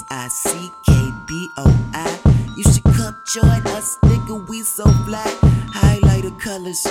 SICKBOI. You should come join us, nigga, we so fly. Highlighter colors,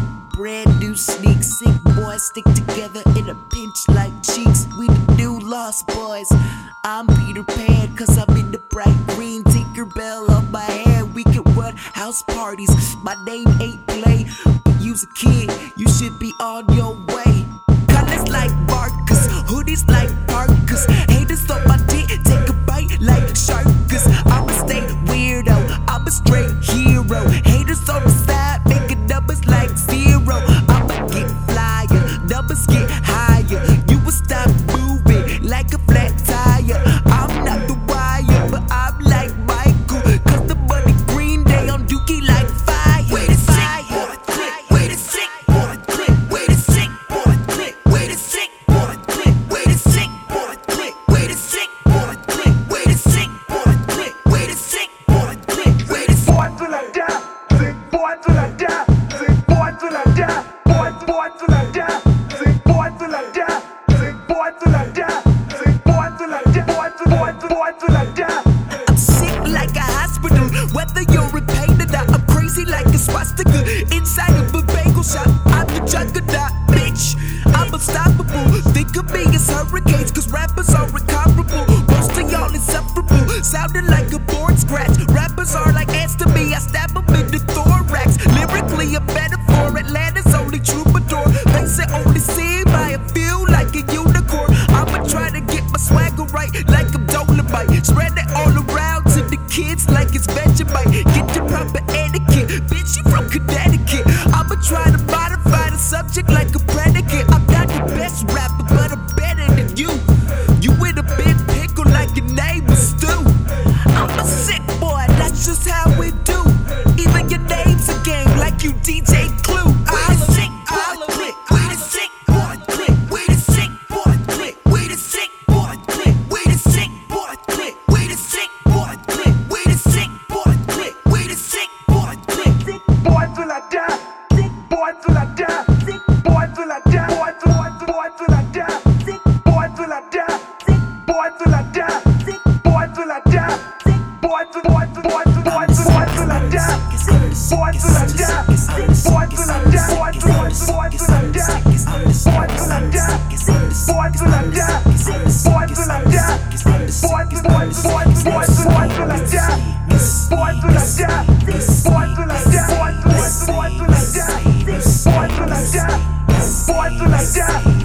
brand new sneaks. Sick boys stick together in a pinch like cheeks. We the new Lost Boys. I'm Peter Pan, cause I'm in the bright green. Tinkerbell on my hand, we can run house parties. My name ain't Play, but you's a kid, you should be on your way. Colors like Marcus, hoodies like Parkers. Haters on my dick, take a bite like Sharkers. I'ma stay weirdo, I'm a straight hero. Haters on the side, making numbers like zero. I'ma get flyer, numbers get higher. You will stop moving like a flat tire. I'm not the wire, but I'm like Michael, cause the money green, they on dookie like fire. Wait a sick boy, click, wait a sick boy, click, wait a sick boy, click, wait a sick boy, click, wait a sick boy, click, wait a sick boy, click, wait a sick boy, click, wait a sick boy, click, wait a sick boy till I die, sick boy till I die, sick boy till I die, boy till I die, sick boy till I die, sick boy till I die, sick boy till I die, boy till I die. I'm sick like a hospital, whether you're in pain or not. I'm crazy like a swastika inside of a bagel shop. I'm the juggernaut, bitch. I'm unstoppable. Think of me as hurricanes, cause rappers are incomparable. Most of y'all insufferable, sounding like a board scratch. Rappers are like ants to me, I stab them in the thorax. Lyrically a metaphor, Atlanta's only troubadour. Face it only seen by a feel like a unicorn. I'ma try to get my swagger right like I'm Dolomite. Spread it all around to the kids like it's Vegemite. Get the proper etiquette, bitch, you from Connecticut. I'ma try to modify the subject like a predicate. I'm not the best rapper, but I'm better than you. You in a big pickle like your name was Stu. I'm a sick boy, that's just how we do. Even your name's a game like you DJ Clue. I'm a sick boy, click, wait a sick boy, click, wait a sick boy, click, wait a sick boy, click, wait a sick boy, click, wait a sick boy, click, wait a sick boy, click, wait a sick boy, click. Sick boy till I die, sick boy till I die, sick boy till I die, boy till I die, sick boy till I die, sick boy till I die, sick boy till I die, sick boy till I die, boy till I die, boy till I die, boy till I die, boy till I die, boy till I die, boy till I die, boy till I die, boy till I die, boy till I die, boy till I die, boy till I die, boy till I die.